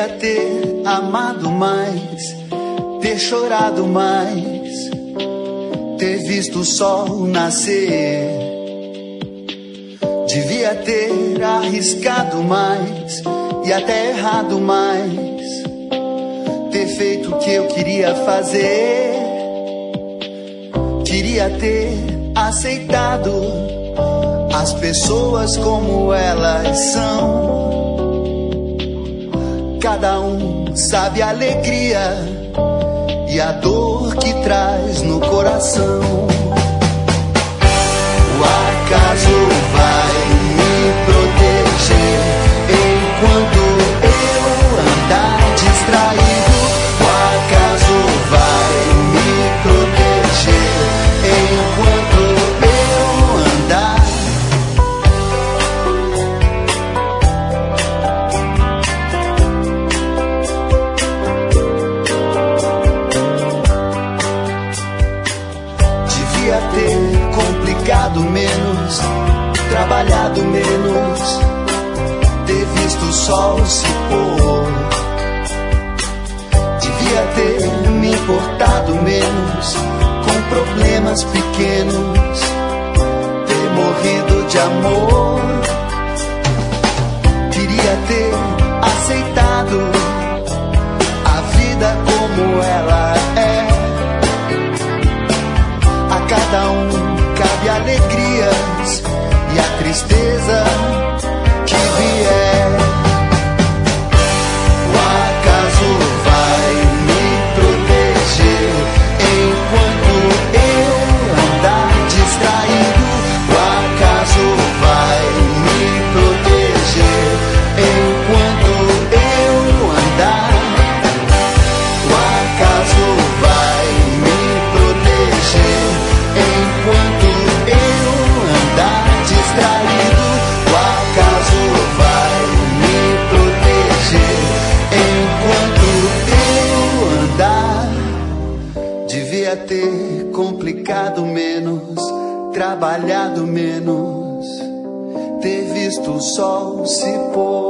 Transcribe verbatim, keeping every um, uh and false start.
Devia ter amado mais, ter chorado mais, ter visto o sol nascer. Devia ter arriscado mais e até errado mais, ter feito o que eu queria fazer. Queria ter aceitado as pessoas como elas são. Cada um sabe a alegria e a dor que traz no coração. O acaso vai me proteger enquanto eu andar distraído. O acaso vai me proteger enquanto eu andar. Devia ter complicado menos, trabalhado menos, ter visto o sol se pôr. Devia ter me importado menos com problemas pequenos, ter morrido de amor. Queria ter aceitado a vida como ela é. A cada um cabe alegrias e a tristeza que vier. O acaso vai me proteger enquanto eu andar distraído. O acaso vai me proteger enquanto eu andar. O acaso vai me proteger enquanto eu andar distraído. O acaso vai me proteger enquanto eu andar. Devia ter complicado menos, trabalhado menos, ter visto o sol se pôr.